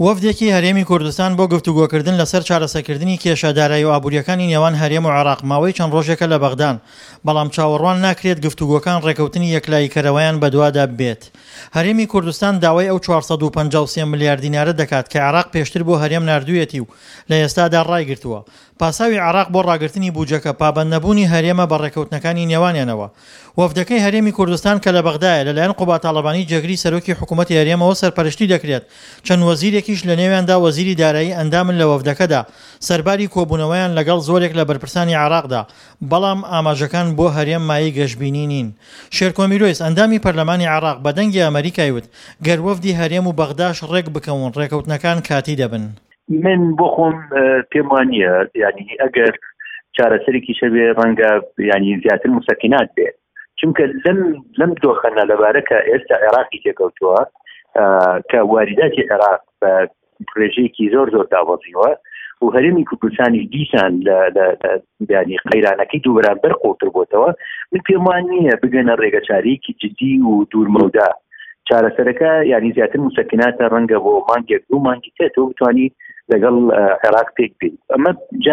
وەفدێکی هەرێمی کوردستان بۆ گفتوگۆکردن لەسەر چارەسەرکردنی کێشەدارایی و ئابوووریەکانی نێوان هەرێم و عێراق ماوەی چەند ڕۆژێکە لە بەغدان، بەڵام چاوەڕوان ناکرێت گفتوگۆکان ڕێکەوتنی یەکلاییکەرەوەیان بەدوادا بێت. هەرێمی کوردستان داوای ئەو 453 ملیار دینارە دەکات کە عێراق پێشتر بۆ هەرێم ناردوویەتی و لە ئێستادا ڕایگرتووە. پاساوی عێراق بۆ ڕاگرتنی بوجەکە پابەندنەبوونی هەرێمە بە ڕێکەوتنەکانی نێوانیانەوە. وەفدەکەی هەرێمی کوردستان کە لە بەغدایە لەلایەن قوبا تاڵەبانی جێگری سەرۆکی حکوومەتی هەرێمەوە سەرپەرشتی دەکرێت. چەند وەزیرێکیش لە نێویاندا وەزیری دارایی ئەندامن لە وەفدەکەدا سەرباری کۆبوونەوەیان لەگەڵ زۆرێک لە بەرپرسانی عێراقدا، بەڵام ئاماژەکان بۆ هەرێم مایەی گەشتبینی نین. شێرکۆمیرۆیس ئەندامی پەرلەمانی عێراق بە دەنگی ئەمریکای وت گەر وەفدی هەرێم و بەغداش ڕێک بکەون ڕێکەوتنەکان کاتی دەبن. من بۆ خۆم پێم وانییە ینی ئەگەر چارەسەرێکی شەبێ ڕەنگە ینی زیاتر موسەکینات بێت، چونکە لەم دۆخەنە لەبارەکە ئێستا عێراقی تێکەوتووە کە واریداتی عێراق بە پرۆژەیەکی زۆر داوەزیوە و هەرێمی کوردستانی دیسان لە ینی قەیرانەکەی دوو بەرامبەر قوڵتر بۆتەوە. من پێم وان نییە بگەنە ڕێگەچارەیەکی جدی و دوورمەودا. چارەسەرەکە ینی زیاتر موسەکیناتە ڕەنگە بۆ مانگێک دوو مانگی تێتەوە بتوانی لەگەڵ عێراق پێک بێت. ئەمە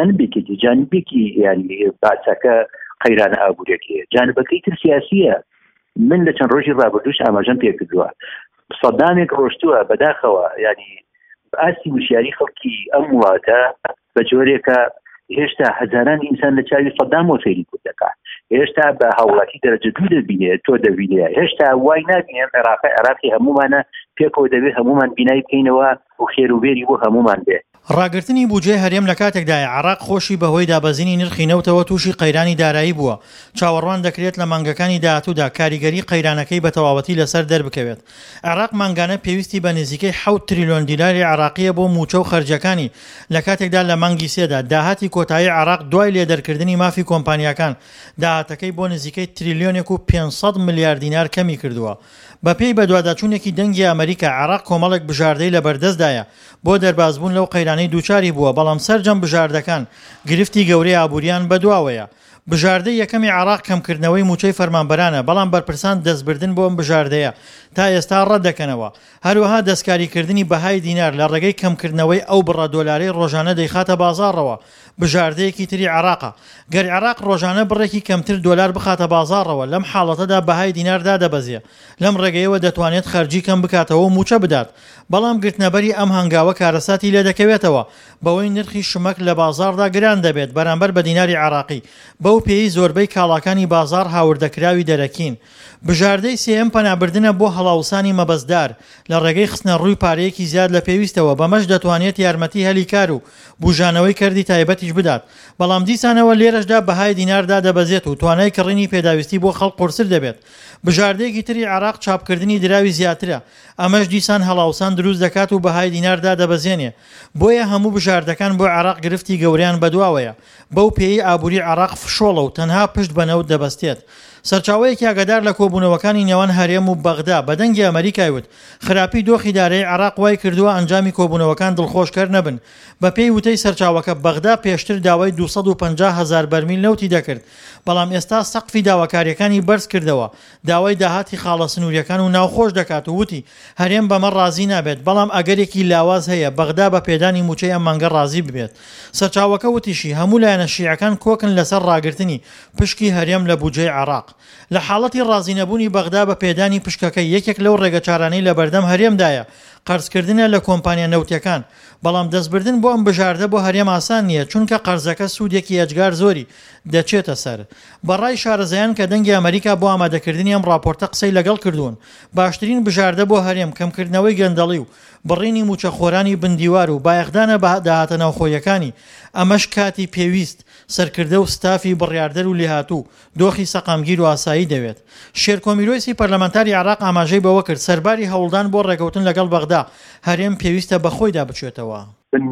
جانبێکی ینی باسەکە قەیرانە ئابوووریەکەیە. جانبەکەی تر سیاسیە. من لە چەند ڕۆژی ڕابردووش ئاماژەم پێکردووە سەدامێک ڕۆشتووە بەداخەوە ینی ئاستی وشیاری خەڵکی ئەم وڵاتە بە جۆرێکە هێشتا هەزاران ئینسان لە چاوی سەدامەوە سەیری کورد دەکات، هێشتا بە هاوڵاتی دەرەجە دوو دەبینێت، تۆ دەبینێت، هێشتا وای نابینێن عێراقی هەمومانە پێکەوە دەبێت هەمومان بینایی بکەینەوە و خێروبێری بۆ هەمومان بێت. ڕاگررتنی بودجێ هەرێم لە کاتێکدای عێراق خۆشی بەهۆی دابەزینی نرخی نەوتەوە تووشی قەیرانی دارایی بووە. چاوەڕوان دەکرێت لە مانگەکانی داهاتوودا کاریگەری قەیرانەکەی بە تەواوەتی لەسەر دەربکەوێت. عێراق مانگانە پێویستی بە نزیکەی 7 تریلیۆن دیلاری عێراقیە بۆ موچە و خەرجەکانی لە کاتێکدا لە مانگی سێدا داهاتی کۆتایی عێراق دوای لێدەرکردنی مافی کۆمپانیاکان داهاتەکەی بۆ نزیکەی تریلیۆنێک و 500 ملیار دینار کەمی کردووە. بەپێی بەدواداچوونێکی دەنگی ئەمریکا عێراق کۆمەڵێک بژاردەی لە بەردەستدایە بۆ دەربازبوون لەو قەیرانەی دووچاری بووە، بەڵام سەرجەم بژاردەکان گرفتی گەورەی ئابووریان بەدواوەیە. بژاردەی یەکەمی عێراق کەمکردنەوەی موچەی فەرمانبەرانە، بەڵام بەرپرسان دەستبردن بۆ ئەم بژاردەیە تا ئێستا ڕەت دەکەنەوە. هەروەها دەستکاریکردنی بەهای دینار لە ڕێگەی کەمکردنەوەی ئەو بڕە دۆلارەی ڕۆژانە دەیخاتە بازاڕەوە بژاردەیەکی تری عێراقە. گەر عێراق ڕۆژانە بڕێکی کەمتر دۆلار بخاتە بازاڕەوە لەم حاڵەتەدا بەهای دیناردا دەبەزێ، لەم ڕێگەیەوە دەتوانێت خەرجی کەم بکاتەوە و موچە بدات. بەڵام گرتنەبەری ئەم هەنگاوە کارەساتی لێ دەکەوێتەوە بەوەی نرخی شمەک لە بازاڕدا گران دەبێت بەرامبەر بە دیناری عێراقی. بەو پێی زۆربەی کاڵاکانی بازار هاوردەکراوی دەرەکین. بژاردەی سێم پەنابردنە بۆ هەڵاوسانی مەبەستدار لە ڕێگەی خستنە ڕووی پارەیەکی زیاد لە پێویستەوە، بەمەش دەتوانێت یارمەتی هەلی کار و بوژانەوەی کردی تایبەتیش بدات. بەڵام دیسانەوە لێرەشدا بەهای دیناردا دەبەزێت و توانای کڕینی پێداویستی بۆ خەڵک قورسر دەبێت. بژاردەیەکی تری عێراق چاپکردنی دراوی زیاترە، ئەمەش دیسان هەڵاوسان دروست دەکات و بەهای دیناردا دەبەزێنێ. بۆیە هەموو بژاردەکان بۆ عێراق گرفتی گەوریان بەدواوەیە. بەو پێی ئابووری عێراق فشۆڵە و تەنها پشت بەنەوت دەبەستێت. سەرچاوەیەکی ئاگادار لە کۆبوونەوەکانی نێوان هەرێم و بەغدا بە دەنگی ئەمریکای وت خراپی دۆخی دارایی عێراق وای کردووە ئەنجامی کۆبوونەوەکان دڵخۆشکەر نەبن. بە پێی وتەی سەرچاوەکە بەغدا پێشتر داوای 250,000 بەرمیل نەوتی دەکرد، بەڵام ئێستا سەقفی داواکاریەکانی بەرز کردەوە، داوای داهاتی خاڵە سنووریەکان و ناوخۆش دەکات و وتی هەرێم بەمە ڕازی نابێت، بەڵام ئەگەرێکی لاواز هەیە بەغدا بە پێدانی موچەی ئەم مانگە ڕازی ببێت. سەرچاوەکە وتیشی هەموو لایەنە شیعەکان کۆکن لەسەر ڕاگررتنی پشکی هەرێم لە بودجەی عێراق. لە حاڵەتی ڕازینەبوونی بەغدا بە پێدانی پشکەکەی یەکێک لەو ڕێگەچارانەی لە بەردەم هەرێمدایە قەرزکردنە لە کۆمپانیا نەوتیەکان، بەڵام دەستبردن بۆ ئەم بژاردە بۆ هەرێم ئاسان نییە، چونکە قەرزەکە سوودێکی ئەجگار زۆری دەچێتە سەر. بەڕای شارەزایان کە دەنگی ئەمریکا بۆ ئامادەکردنی ئەم راپۆرتە قسەی لەگەڵ کردوون، باشترین بژاردە بۆ هەرێم کەمکردنەوەی گەندەڵی و بڕینی موچەخۆرانی بندیوار و بایەخدانە بە داهاتە ناوخۆیەکانی، ئەمەش کاتی پێویست سەرکردە و ستافی بڕیاردەر و لێهاتوو دۆخی سەقامگیر و ئاسایی دەوێت. شێرکۆمیرۆیسی پەرلەمانتاری عێراق ئاماژەی بەوە کرد سەرباری هەوڵدان بۆ ڕێکەوتن لەگەڵ بەغدا هەرێم پێویستە بەخۆیدا بچێتەوە.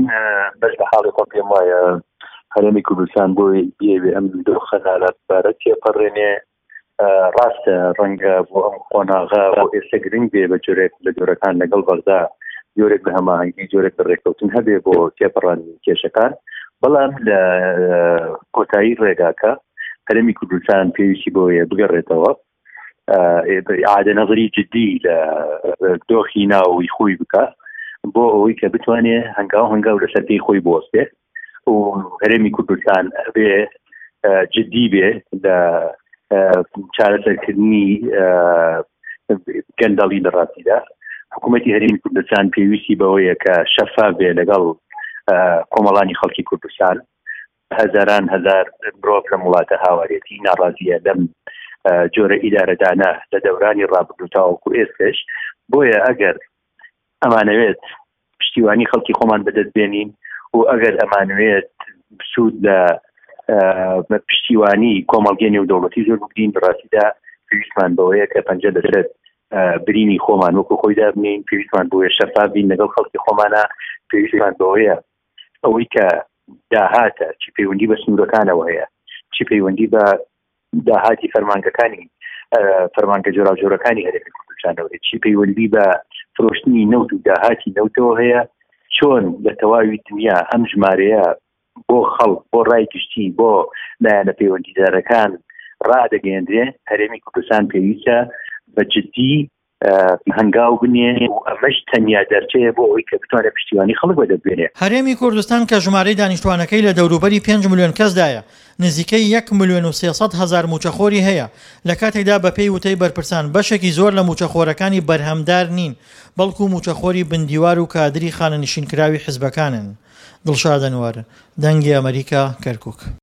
بەش بە حاڵی خۆ پێم وایە هەرێمی کوردستان بۆی بێ ئەم دۆخەنە لەبارە تێپەڕێنێ. ڕاستە ڕەنگە بۆ ئەم قۆناغا بۆ ئێستا گرنگ بێ بە جۆرێک لە جۆرەکان لەگەڵ بەغدا جۆرێک بە هەماهەنگی جۆرێک بە ڕێکەوتن هەبێ بۆ تێپەڕانی کێشەکان، بەڵام لە کۆتایی ڕێگاکە هەرێمی کوردستان پێویستی بۆیە بگەڕێتەوە ئاعادە نەزری جدی لە دۆخی ناوی خۆی بکە بۆ ئەوەی کە بتوانێت هەنگاو لەسەر پێی خۆی بوەستێت و هەرێمی کوردستان بێ جددی بێ لە چارەسەرکردنی گەندەڵی لە ڕاستیدا. حکوومەتی هەرێمی کوردستان پێویستی بەوەیە کە شەفاف بێ لەگەڵ کۆمەڵانی خەڵکی کوردستان. هەزاران هەزار مرۆڤ لە وڵاتە هاوارێتی ناڕازیە لەم جۆرە ئیدارەدانە لە دەورانی ڕابردوو تاوەکو ئێستش. بۆیە ئەگەر ئەمانەوێت پشتیوانی خەڵکی خۆمان بەدەست بێنین و ئەگەر ئەمانوێت سوود لە پشتیوانی کۆمەڵگەی و دەوڵەتی زۆر بگرین بەڕاستیدا پێویستمان بەوەیە کە پەنجە لەسەر برینی خۆمان وەکو خۆیدا بنین، پێویستمان بۆیە شەفاف بین لەگەڵ خەڵکی خۆمانە، پێویستمان بەوەیە ئەوەی کە داهاتە چی پەیوەندی بە سنوورەکانەوە هەیە، چی پەیوەندی بە داهاتی فەرمانگەکانی فەرمانگە جۆراوجۆرەکانی هەرێمی کوردستانەوە، چی پەیوەندی بە فرۆشتنی نەوت و داهاتی نەوتەوە هەیە، چۆن لە تەواوی دنیا ئەم ژمارەیە بۆ خەڵک بۆ ڕای گشتی بۆ لایەنە پەیوەندیدارەکان ڕادەگەیەندرێ. هەرێمی کوردستان پێویستە بە جددی هەنگاو بنێ و ئەمەش تەنیا دەرچەیە بۆ ئەوەی کە بتوانێت پشتیوانی خەڵک بەدەستبێنێ. هەرێمی کوردستان کە ژمارەی دانیشتوانەکەی لە دەوروبەری 5 ملیۆن کەسدایە، نزیکەی 1,300,000 موچەخۆری هەیە. لە کاتێکدا بە پێی وتەی بەرپرسان بەشێکی زۆر لە موچەخۆرەکانی بەرهەمدار نین، بەڵکو موچەخۆری بندیوار و کادری خانەنشینکراوی حیزبەکانن. دڵشاد ئەنوار، دەنگی ئەمریکا، کەرکووک.